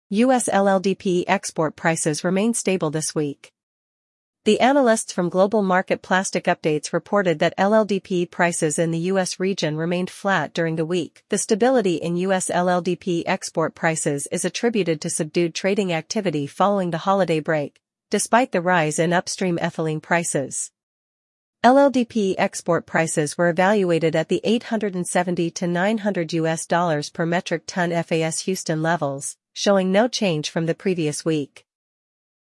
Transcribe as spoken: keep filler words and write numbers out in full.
U S L L D P export prices remain stable this week. The analysts from Global Market Plastic Updates reported that L L D P prices in the U S region remained flat during the week. The stability in U S L L D P export prices is attributed to subdued trading activity following the holiday break, despite the rise in upstream ethylene prices. L L D P export prices were evaluated at the eight hundred seventy to nine hundred U S dollars per metric ton F A S Houston levels, showing no change from the previous week.